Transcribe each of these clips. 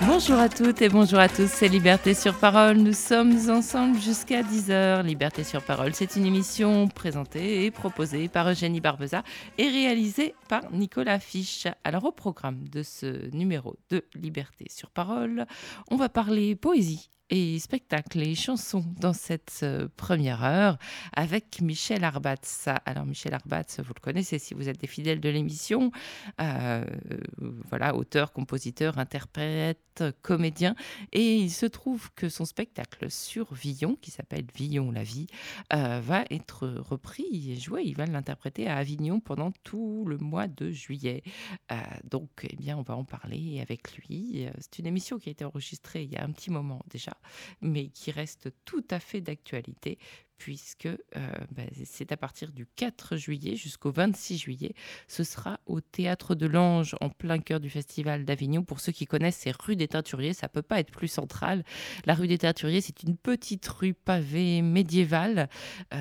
Bonjour à toutes et bonjour à tous, c'est Liberté sur Parole. Nous sommes ensemble jusqu'à 10h. Liberté sur Parole, c'est une émission présentée et proposée par Eugénie Barbeza et réalisée par Nicolas Fiche. Alors au programme de ce numéro de Liberté sur Parole, on va parler poésie et spectacle et chansons dans cette première heure avec Michel Arbatz. Alors Michel Arbatz, vous le connaissez si vous êtes des fidèles de l'émission, euh, voilà, auteur, compositeur, interprète, comédien, et il se trouve que son spectacle sur Villon, qui s'appelle Villon la vie, va être repris et joué. Il va l'interpréter à Avignon pendant tout le mois de juillet. Donc, eh bien, on va en parler avec lui. C'est une émission qui a été enregistrée il y a un petit moment déjà, mais qui reste tout à fait d'actualité puisque c'est à partir du 4 juillet jusqu'au 26 juillet. Ce sera au Théâtre de l'Ange, en plein cœur du Festival d'Avignon. Pour ceux qui connaissent, c'est rue des Teinturiers, ça ne peut pas être plus central. La rue des Teinturiers, c'est une petite rue pavée médiévale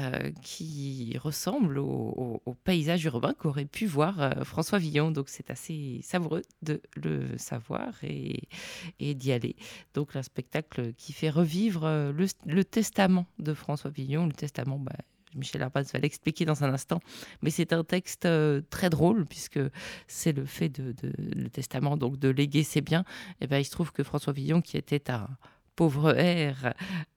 qui ressemble au paysage urbain qu'aurait pu voir François Villon. Donc c'est assez savoureux de le savoir et d'y aller. Donc un spectacle qui fait revivre le testament de François Villon. Le testament, Michel Arbatz va l'expliquer dans un instant, mais c'est un texte très drôle puisque c'est le fait le testament, donc de léguer ses biens. Et il se trouve que François Villon, qui était un pauvre air,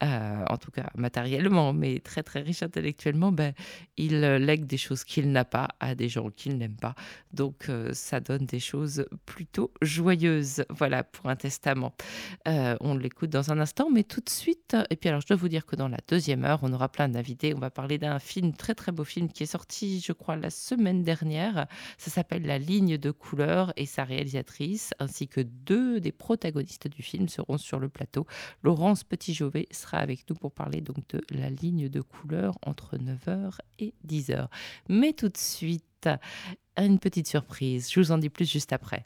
en tout cas matériellement, mais très très riche intellectuellement, il lègue des choses qu'il n'a pas à des gens qu'il n'aime pas. Donc ça donne des choses plutôt joyeuses, voilà, pour un testament. On l'écoute dans un instant, mais tout de suite, et puis alors je dois vous dire que dans la deuxième heure, on aura plein d'invités. On va parler d'un film, très très beau film, qui est sorti, je crois, la semaine dernière. Ça s'appelle La ligne de couleur, et sa réalisatrice, ainsi que deux des protagonistes du film seront sur le plateau. Laurence Petit-Jovet sera avec nous pour parler donc de La ligne de couleur entre 9h et 10h. Mais tout de suite, une petite surprise. Je vous en dis plus juste après.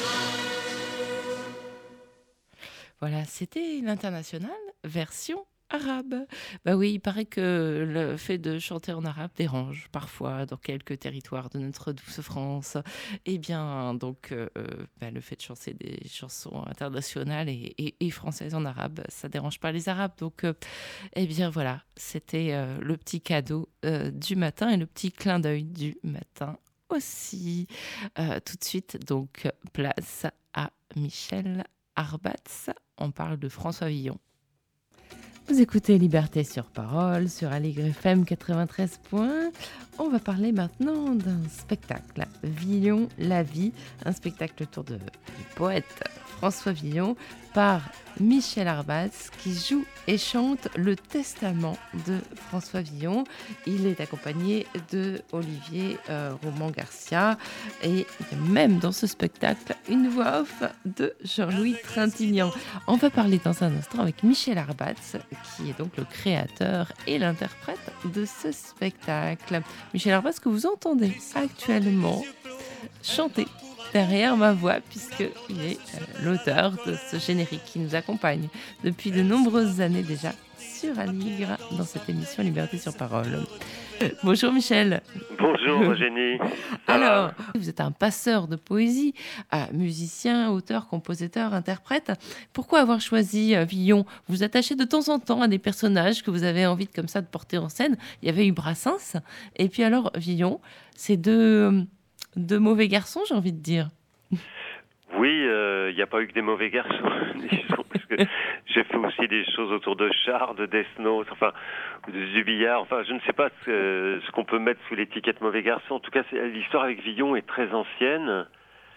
Voilà, c'était l'Internationale version arabe. Bah oui, il paraît que le fait de chanter en arabe dérange parfois dans quelques territoires de notre douce France. Eh bien, donc, bah, le fait de chanter des chansons internationales et françaises en arabe, ça dérange pas les Arabes. Donc, eh bien voilà, c'était le petit cadeau du matin et le petit clin d'œil du matin aussi. Tout de suite, donc, place à Michel Arbatz. On parle de François Villon. Vous écoutez Liberté sur Parole sur Aligre FM 93 points. On va parler maintenant d'un spectacle, Villon, la vie, un spectacle autour du poète François Villon par Michel Arbatz qui joue et chante le testament de François Villon. Il est accompagné de Olivier Roman-Garcia et il y a même dans ce spectacle une voix off de Jean-Louis Trintignant. On va parler dans un instant avec Michel Arbatz, qui est donc le créateur et l'interprète de ce spectacle. Michel Arbatz, que vous entendez actuellement chanter derrière ma voix, puisqu'il est l'auteur de ce générique qui nous accompagne depuis de nombreuses années déjà sur Aligre dans cette émission Liberté sur Parole. Bonjour Michel. Bonjour Eugénie. Alors, vous êtes un passeur de poésie, musicien, auteur, compositeur, interprète. Pourquoi avoir choisi Villon? Vous vous attachez de temps en temps à des personnages que vous avez envie comme ça de porter en scène. Il y avait eu Brassens, et puis alors Villon, c'est deux mauvais garçons, j'ai envie de dire. Oui, il n'y a pas eu que des mauvais garçons, disons, parce que j'ai fait aussi des choses autour de chars, de Death Note, enfin, du billard, enfin, je ne sais pas ce qu'on peut mettre sous l'étiquette mauvais garçon. En tout cas, l'histoire avec Villon est très ancienne.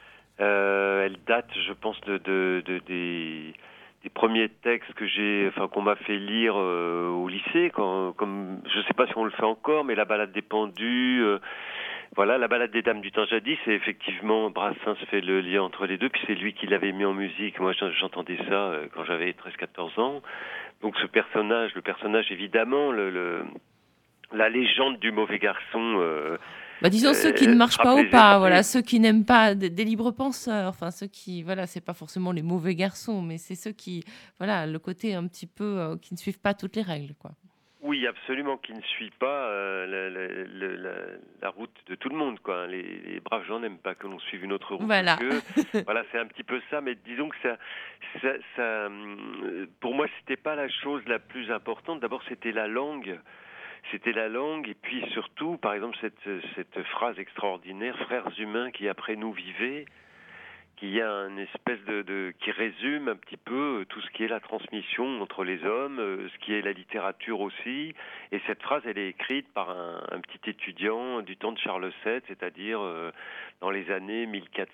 Elle date, je pense, des premiers textes qu'on m'a fait lire au lycée, comme, je ne sais pas si on le fait encore, mais la balade des pendus. Voilà, la balade des dames du temps jadis, c'est effectivement, Brassens fait le lien entre les deux, puis c'est lui qui l'avait mis en musique. Moi, j'entendais ça quand j'avais 13-14 ans. Donc le personnage évidemment, la légende du mauvais garçon. Disons ceux qui ne marchent pas au pas, voilà, esprits. ceux qui n'aiment pas des libres penseurs, enfin ceux qui, voilà, c'est pas forcément les mauvais garçons, mais c'est ceux qui, voilà, le côté un petit peu qui ne suivent pas toutes les règles, quoi. Oui, absolument, qui ne suit pas la route de tout le monde, quoi. Les braves gens n'aiment pas que l'on suive une autre route Voilà. qu'eux. Voilà, c'est un petit peu ça, mais disons que pour moi, c'était pas la chose la plus importante. D'abord, c'était la langue. C'était la langue, et puis surtout, par exemple, cette phrase extraordinaire, frères humains qui après nous vivaient, qui a une espèce qui résume un petit peu tout ce qui est la transmission entre les hommes, ce qui est la littérature aussi. Et cette phrase, elle est écrite par un petit étudiant du temps de Charles VII, c'est-à-dire dans les années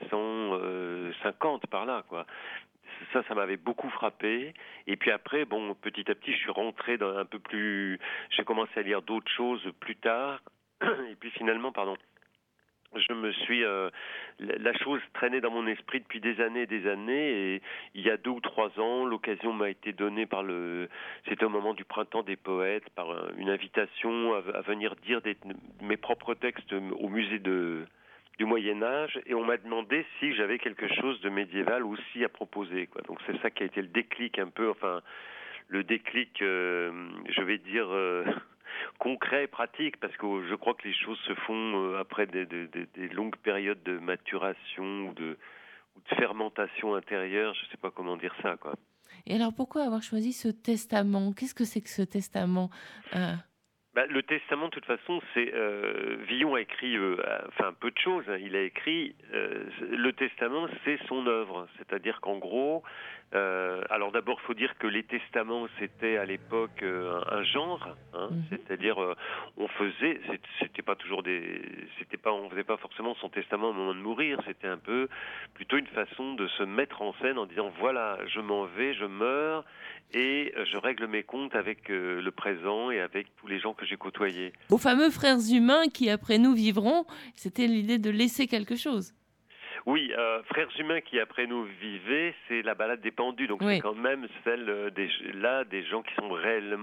1450 par là, quoi. Ça m'avait beaucoup frappé. Et puis après, bon, petit à petit, je suis rentré dans un peu plus. J'ai commencé à lire d'autres choses plus tard. Et puis finalement, pardon. Je me suis, la chose traînait dans mon esprit depuis des années et des années, et il y a 2 ou 3 ans, l'occasion m'a été donnée c'était au moment du printemps des poètes, par une invitation à venir dire mes propres textes au musée du Moyen-Âge, et on m'a demandé si j'avais quelque chose de médiéval aussi à proposer, quoi. Donc c'est ça qui a été le déclic un peu, enfin, le déclic, je vais dire, concret et pratique, parce que je crois que les choses se font après des longues périodes de maturation ou de fermentation intérieure, je ne sais pas comment dire ça, quoi. Et alors pourquoi avoir choisi ce testament? Qu'est-ce que c'est que ce testament? Le testament, de toute façon, c'est Villon a écrit, enfin peu de choses. Hein. Il a écrit le testament, c'est son œuvre. C'est-à-dire qu'en gros, alors d'abord, il faut dire que les testaments, c'était à l'époque un genre. Hein. C'est-à-dire, c'était pas toujours on faisait pas forcément son testament au moment de mourir. C'était un peu plutôt une façon de se mettre en scène en disant voilà, je m'en vais, je meurs. Et je règle mes comptes avec le présent et avec tous les gens que j'ai côtoyés. Aux fameux frères humains qui après nous vivront, c'était l'idée de laisser quelque chose. Oui, Frères humains qui après nous vivaient, c'est la balade des pendus. Donc Oui. c'est quand même celle des gens qui sont réellement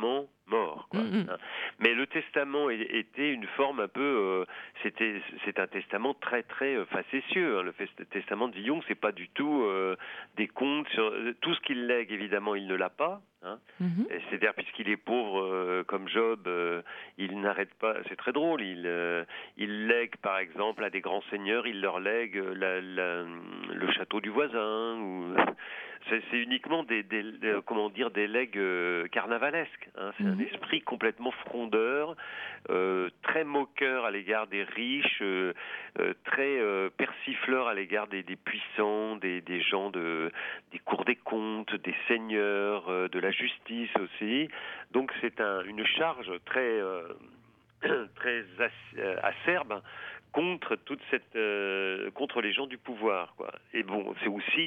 mort, quoi. Mm, mm. Hein. Mais le testament était une forme un peu, c'est un testament très très facétieux. Hein. Le testament de Villon, c'est pas du tout des comptes sur tout ce qu'il lègue. Évidemment, il ne l'a pas. Hein. Mhm. C'est-à-dire puisqu'il est pauvre comme Job, il n'arrête pas. C'est très drôle. Il lègue par exemple à des grands seigneurs, il leur lègue le château du voisin. Ou c'est uniquement comment dire, des legs carnavalesques. Hein. C'est un esprit complètement frondeur, très moqueur à l'égard des riches, très persifleur à l'égard des puissants, des gens des cours des comptes, des seigneurs, de la justice aussi. Donc c'est une charge très très acerbe contre toute cette contre les gens du pouvoir, quoi. Et bon, c'est aussi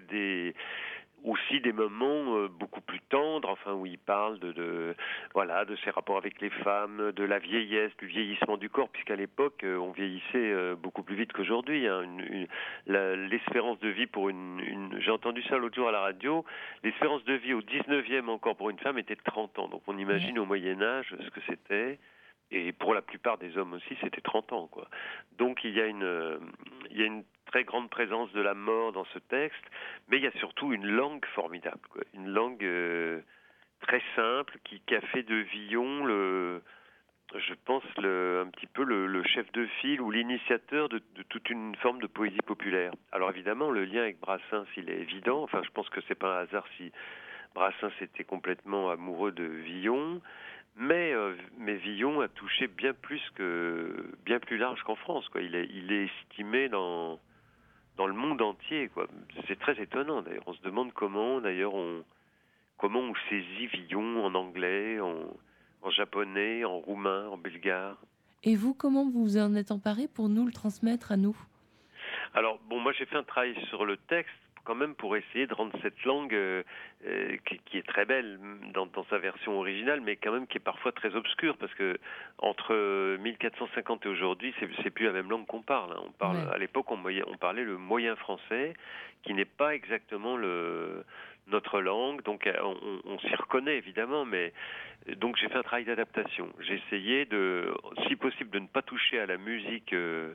des moments beaucoup plus tendres, enfin où il parle voilà, de ses rapports avec les femmes, de la vieillesse, du vieillissement du corps, puisqu'à l'époque on vieillissait beaucoup plus vite qu'aujourd'hui. Hein. L'espérance de vie pour j'ai entendu ça l'autre jour à la radio, l'espérance de vie au 19e encore pour une femme était de 30 ans. Donc on imagine au Moyen Âge ce que c'était. Et pour la plupart des hommes aussi, c'était 30 ans, quoi. Donc il y a une très grande présence de la mort dans ce texte, mais il y a surtout une langue formidable, quoi. Une langue très simple qui a fait de Villon je pense un petit peu le chef de file ou l'initiateur de toute une forme de poésie populaire. Alors évidemment, le lien avec Brassens, il est évident. Enfin, je pense que c'est pas un hasard si Brassens était complètement amoureux de Villon. Mais Villon a touché bien plus large qu'en France, quoi. Il est estimé dans le monde entier, quoi. C'est très étonnant d'ailleurs. On se demande comment on saisit Villon en anglais, en japonais, en roumain, en bulgare. Et vous, comment vous vous en êtes emparé pour nous le transmettre à nous ? Alors bon, moi j'ai fait un travail sur le texte quand même pour essayer de rendre cette langue qui est très belle dans sa version originale, mais quand même qui est parfois très obscure, parce que entre 1450 et aujourd'hui, c'est plus la même langue qu'on parle. Hein. À l'époque, on parlait le moyen français, qui n'est pas exactement notre langue, donc on s'y reconnaît évidemment, mais donc j'ai fait un travail d'adaptation. J'ai essayé si possible, de ne pas toucher à la musique,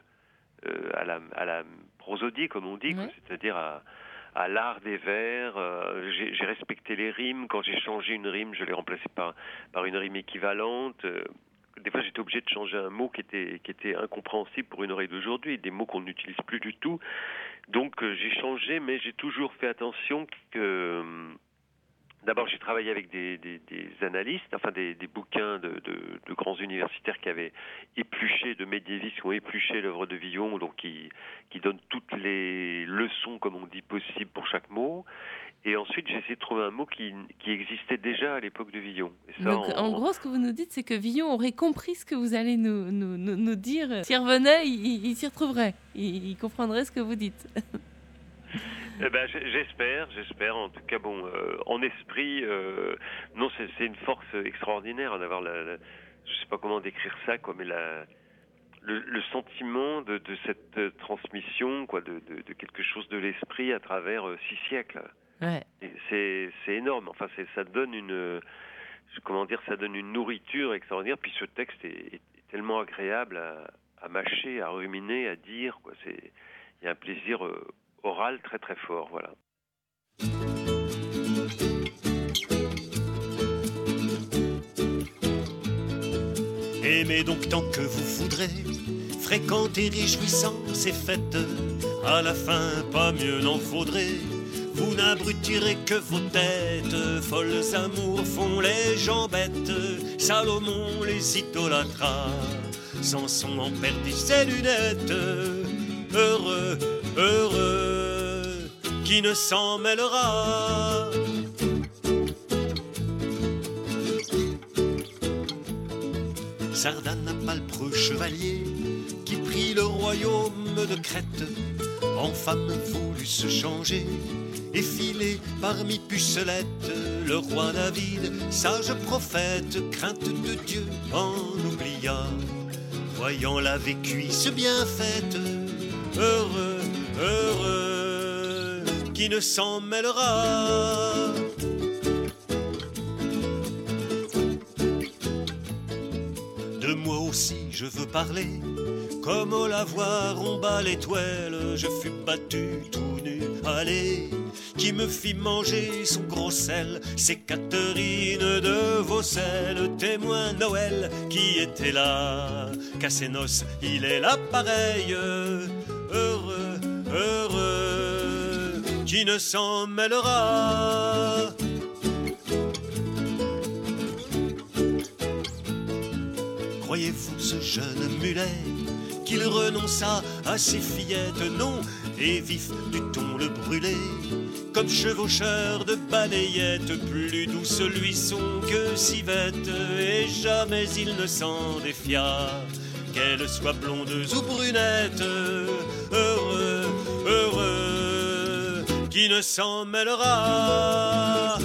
à la prosodie, comme on dit, quoi, c'est-à-dire à l'art des vers. J'ai respecté les rimes. Quand j'ai changé une rime, je l'ai remplacée par une rime équivalente. Des fois, j'étais obligé de changer un mot qui était incompréhensible pour une oreille d'aujourd'hui, des mots qu'on n'utilise plus du tout. Donc, j'ai changé, mais j'ai toujours fait attention que... D'abord, j'ai travaillé avec des analystes, enfin des bouquins de grands universitaires qui avaient épluché, de médiévistes qui ont épluché l'œuvre de Villon, donc qui donnent toutes les leçons, comme on dit, possibles pour chaque mot. Et ensuite, j'ai essayé de trouver un mot qui existait déjà à l'époque de Villon. Et ça, donc, en gros, ce que vous nous dites, c'est que Villon aurait compris ce que vous allez nous dire. S'il revenait, il s'y retrouverait. Il comprendrait ce que vous dites. J'espère. En tout cas, bon, en esprit, non, c'est une force extraordinaire d'avoir je sais pas comment décrire ça, quoi, mais le sentiment de cette transmission, quoi, de quelque chose de l'esprit à travers 6 siècles. Ouais. Et c'est énorme. Enfin, ça donne ça donne une nourriture extraordinaire. Puis ce texte est tellement agréable à mâcher, à ruminer, à dire, quoi. Il y a un plaisir oral très très fort, voilà. Aimez donc tant que vous voudrez, fréquentez réjouissances et fêtes, à la fin pas mieux n'en faudrait. Vous n'abrutirez que vos têtes, folles amours font les gens bêtes, Salomon les idolâtra, Samson en perdit ses lunettes. Heureux, heureux, qui ne s'en mêlera. Sardanapalpreux chevalier, qui prit le royaume de Crète, en femme voulut se changer, et filer parmi pucelettes. Le roi David, sage prophète, crainte de Dieu en oublia, voyant la cuisse bien faite. Heureux, heureux, qui ne s'en mêlera. aussi je veux parler. Comme au lavoir on bat l'étoile, je fus battu tout nu. Allez, qui me fit manger son gros sel, c'est Catherine de Vaucelles, témoin Noël qui était là. Qu'à ses noces, il est là pareil, heureux, heureux, qui ne s'en mêlera. Croyez-vous ce jeune mulet qu'il renonça à ses fillettes? Non, et vif du thon le brûlé, comme chevaucheur de balayette, plus doux celui son que civette, et jamais il ne s'en défia, qu'elle soit blonde ou brunette. Heureux, heureux, qui ne s'en mêlera.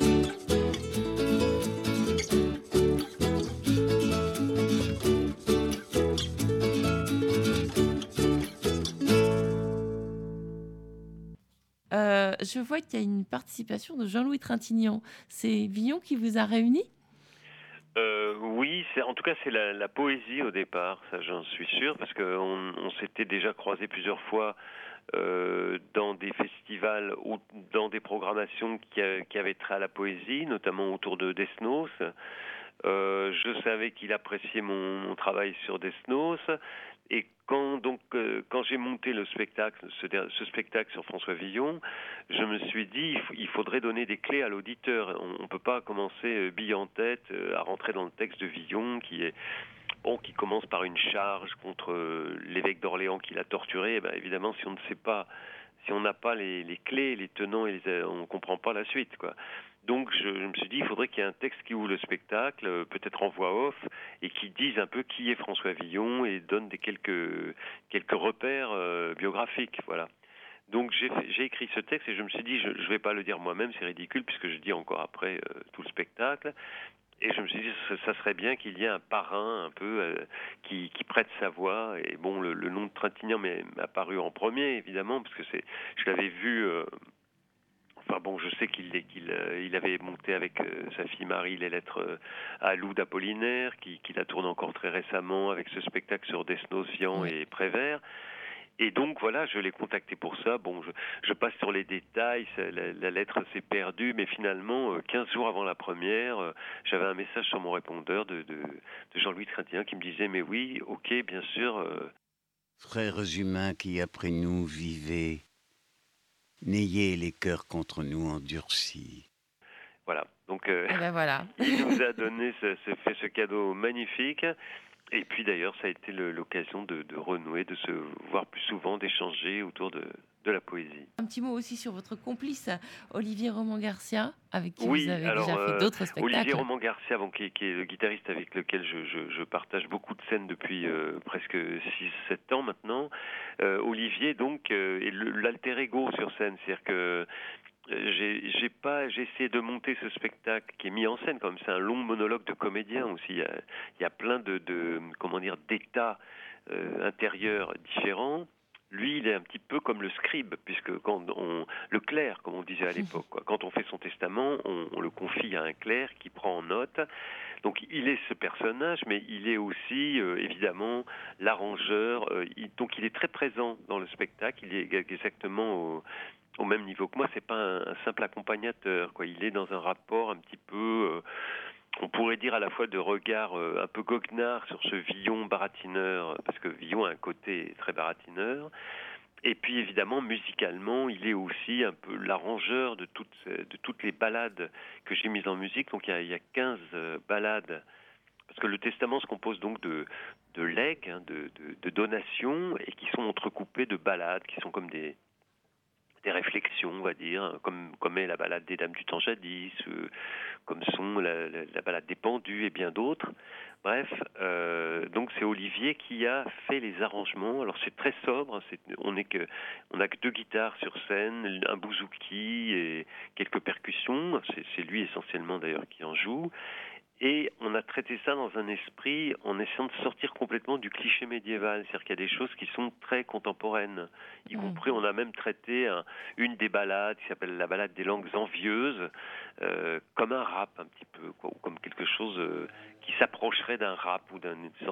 Je vois qu'il y a une participation de Jean-Louis Trintignant. C'est Villon qui vous a réunis? Oui, en tout cas c'est la poésie au départ, ça j'en suis sûr, parce qu'on s'était déjà croisés plusieurs fois dans des festivals ou dans des programmations qui avaient trait à la poésie, notamment autour de Desnos. Je savais qu'il appréciait mon travail sur Desnos, et quand j'ai monté le spectacle, ce spectacle sur François Villon, je me suis dit il faudrait donner des clés à l'auditeur. On ne peut pas commencer bille en tête à rentrer dans le texte de Villon qui commence par une charge contre l'évêque d'Orléans qui l'a torturé. Évidemment, si on ne sait pas, si on n'a pas les clés, les tenants, on ne comprend pas la suite, quoi. Donc je me suis dit, il faudrait qu'il y ait un texte qui ouvre le spectacle, peut-être en voix off, et qui dise un peu qui est François Villon et donne quelques repères biographiques, voilà. Donc j'ai écrit ce texte et je me suis dit, je ne vais pas le dire moi-même, c'est ridicule puisque je dis encore après tout le spectacle. Et je me suis dit, ça serait bien qu'il y ait un parrain un peu qui prête sa voix. Et bon, le nom de Trintignant m'est apparu en premier, évidemment, parce que je l'avais vu. Enfin bon, je sais qu'il avait monté avec sa fille Marie les lettres à Lou d'Apollinaire, qu'il a tourné encore très récemment avec ce spectacle sur Desnos, Vian et Prévert. Et donc voilà, je l'ai contacté pour ça. Bon, je passe sur les détails, la lettre s'est perdue, mais finalement, 15 jours avant la première, j'avais un message sur mon répondeur de Jean-Louis Trintignant qui me disait « Mais oui, ok, bien sûr. Frères humains qui après nous vivez, n'ayez les cœurs contre nous endurcis. » Voilà, donc voilà. il nous a donné fait ce cadeau magnifique. Et puis d'ailleurs, ça a été l'occasion de renouer, de se voir plus souvent, d'échanger autour de la poésie. Un petit mot aussi sur votre complice, Olivier Roman-Garcia, avec qui Oui, vous avez alors, déjà fait d'autres spectacles. Olivier Roman-Garcia, qui est le guitariste avec lequel je partage beaucoup de scènes depuis presque 6-7 ans maintenant. Olivier, donc, est l'alter ego sur scène, c'est-à-dire que j'ai essayé de monter ce spectacle qui est mis en scène comme c'est un long monologue de comédien aussi. Il y a plein comment dire, d'états intérieurs différents. Lui, il est un petit peu comme le scribe, puisque le clerc, comme on disait à l'époque, quoi. Quand on fait son testament, on le confie à un clerc qui prend en note. Donc il est ce personnage, mais il est aussi évidemment l'arrangeur. Donc il est très présent dans le spectacle. Il est exactement au même niveau que moi. C'est pas un simple accompagnateur, quoi. Il est dans un rapport un petit peu, on pourrait dire à la fois de regard un peu goguenard sur ce Villon baratineur, parce que Villon a un côté très baratineur. Et puis évidemment, musicalement, il est aussi un peu l'arrangeur de toutes les ballades que j'ai mises en musique. Donc il y a 15 ballades, parce que le testament se compose donc de legs, de donations, et qui sont entrecoupées de ballades, qui sont comme des réflexions, on va dire, comme est la ballade des Dames du temps jadis, comme sont la ballade des pendus et bien d'autres. Bref, donc c'est Olivier qui a fait les arrangements. Alors c'est très sobre, on n'a que 2 guitares sur scène, un bouzouki et quelques percussions. C'est lui essentiellement d'ailleurs qui en joue. Et on a traité ça dans un esprit en essayant de sortir complètement du cliché médiéval. C'est-à-dire qu'il y a des choses qui sont très contemporaines. Y compris, on a même traité une des ballades qui s'appelle la ballade des langues envieuses, comme un rap un petit peu, quoi, ou comme quelque chose qui s'approcherait d'un rap ou d'une sorte de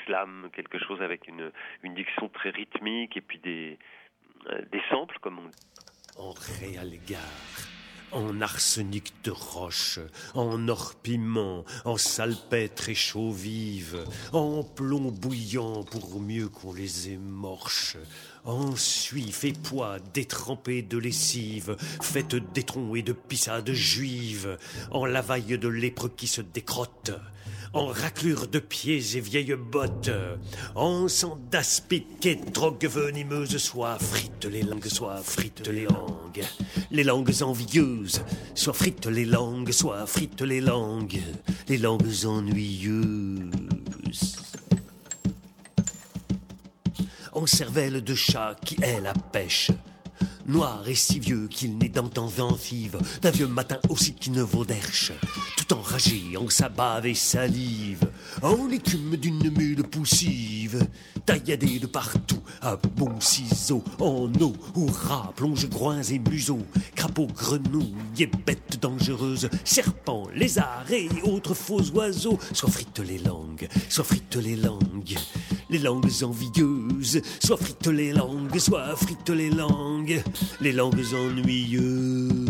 slam, quelque chose avec une diction très rythmique et puis des samples, comme on dit. En réalgare, en arsenic de roche, en or piment, en salpêtre et chaux vive, en plomb bouillant pour mieux qu'on les émorche, en suif et pois détrempés de lessive, faite d'étrons et de pissades juives, en lavaille de lèpre qui se décrotte, en raclure de pieds et vieilles bottes, en sang d'aspic et drogue venimeuse, soit frites les langues, soit frites les langues envieuses, soit frites les langues, soit frites les langues ennuyeuses. En cervelle de chat qui est la pêche, noir et si vieux qu'il n'est d'antan enfive, d'un vieux matin aussi qui ne vaut d'herche, tout enragé en sa bave et salive, en l'écume d'une mule poussive, tailladé de partout à bons ciseaux, en eau où rats, plonge groins et museaux, crapauds, grenouilles et bêtes dangereuses, serpents, lézards et autres faux oiseaux, soit frites les langues, soit frites les langues envieuses, soit frites les langues, soit frites les langues ennuyeuses.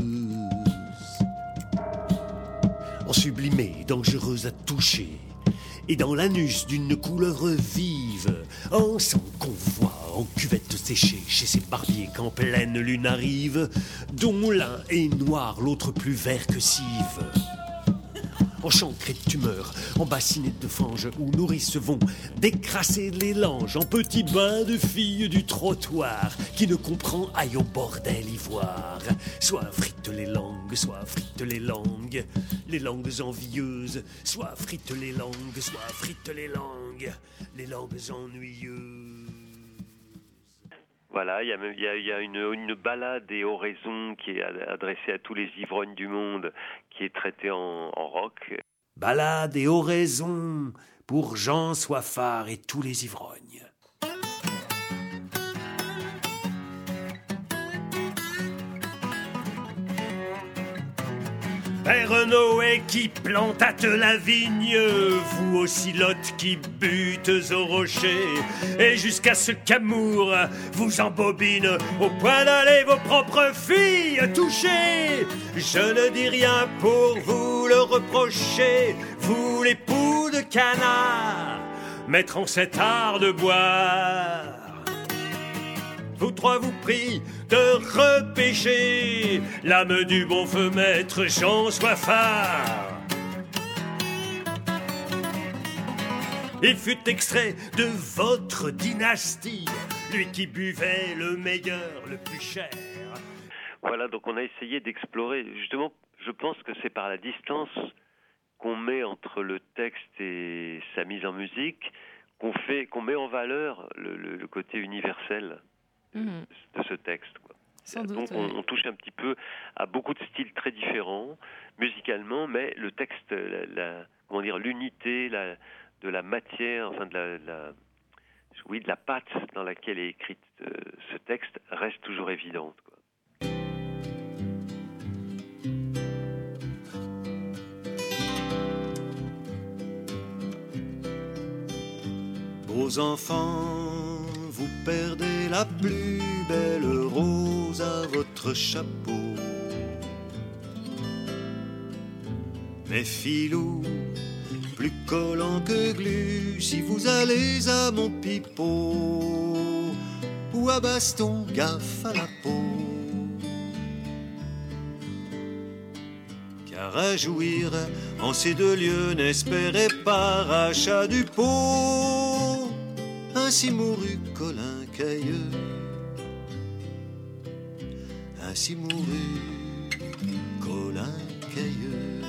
En sublimé, dangereuse à toucher, et dans l'anus d'une couleur vive, en sang qu'on voit en cuvette séchée chez ces barbiers qu'en pleine lune arrive, dont l'un est noir, l'autre plus vert que cive. En chancre et tumeur, en bassinette de fange, où nourrices vont décrasser les langes, en petits bains de filles du trottoir, qui ne comprend aille au bordel ivoire. Soit frites les langues, soit frites les langues envieuses, soit frites les langues, soit frites les langues ennuyeuses. Voilà, il y a une balade et oraison qui est adressée à tous les ivrognes du monde, qui est traitée en rock. Balade et oraison pour Jean Soifard et tous les ivrognes. Père Noé qui plantate la vigne, vous aussi Lot qui butes au rocher, et jusqu'à ce qu'amour vous embobine au point d'aller vos propres filles toucher. Je ne dis rien pour vous le reprocher, vous l'époux de canard, maître en cet art de boire. Vous trois vous prient de repêcher l'âme du bon feu maître Jean Soifard. Il fut extrait de votre dynastie, lui qui buvait le meilleur, le plus cher. Voilà, donc on a essayé d'explorer, justement, je pense que c'est par la distance qu'on met entre le texte et sa mise en musique qu'on met en valeur le côté universel de ce texte, quoi. Sans doute, donc on touche un petit peu à beaucoup de styles très différents musicalement, mais le texte, l'unité de la matière, enfin de la pâte dans laquelle est écrite ce texte reste toujours évidente, quoi. Aux enfants, vous perdez la plus belle rose à votre chapeau. Mais filou, plus collant que glu, si vous allez à mon pipeau, ou à baston, gaffe à la peau. Car à jouir en ces deux lieux, n'espérez pas rachat du pot. Ainsi mourut Colin Cailleux, ainsi mourut Colin Cailleux.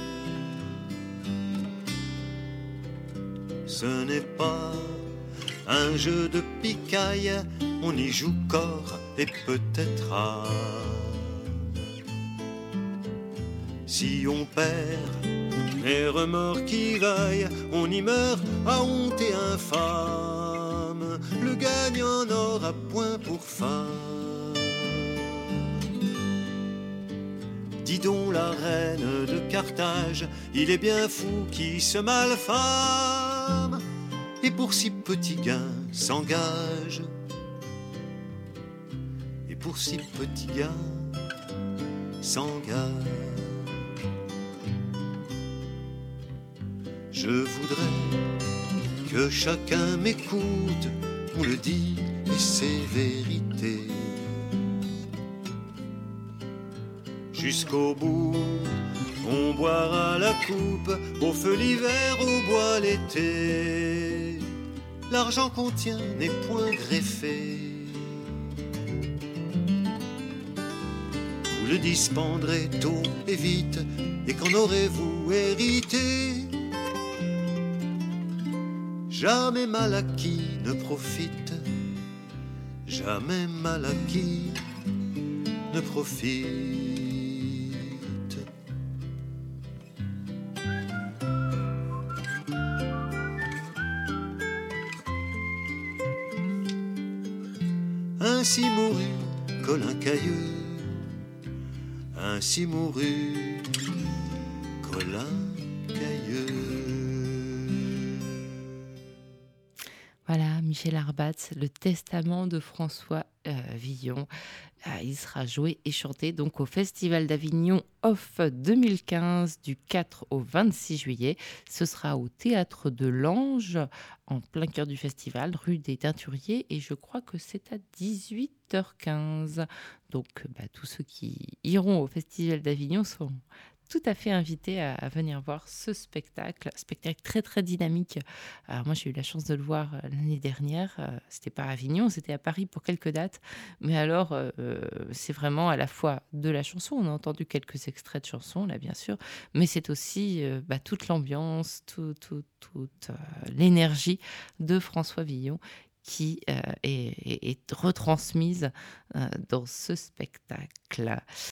Ce n'est pas un jeu de picaille, on y joue corps et peut-être âme. Si on perd, les remords qui vaillent, on y meurt à honte et infâme. Le gagnant n'aura point pour femme. Dis donc la reine de Carthage, il est bien fou qui se malfame. et pour si petit gain s'engage. Et pour si petit gain s'engage. Je voudrais que chacun m'écoute, on le dit et c'est vérité. Jusqu'au bout, on boira la coupe, au feu l'hiver, au bois l'été. L'argent qu'on tient n'est point greffé. Vous le dispendrez tôt et vite, et qu'en aurez-vous hérité? Jamais mal acquis ne profite, jamais mal acquis ne profite. Ainsi mourut Colin Cailleux, ainsi mourut Colin Cailleux. Voilà, Michel Arbatz, le testament de François Villon. Il sera joué et chanté donc au Festival d'Avignon Off 2015 du 4 au 26 juillet. Ce sera au Théâtre de l'Ange, en plein cœur du festival, rue des Teinturiers, et je crois que c'est à 18h15. Donc tous ceux qui iront au Festival d'Avignon sont tout à fait invités à venir voir ce spectacle très très dynamique. Alors moi j'ai eu la chance de le voir l'année dernière, c'était pas à Avignon, c'était à Paris pour quelques dates, mais alors c'est vraiment à la fois de la chanson, on a entendu quelques extraits de chansons là bien sûr, mais c'est aussi toute l'ambiance, toute l'énergie de François Villon qui est retransmise dans ce spectacle.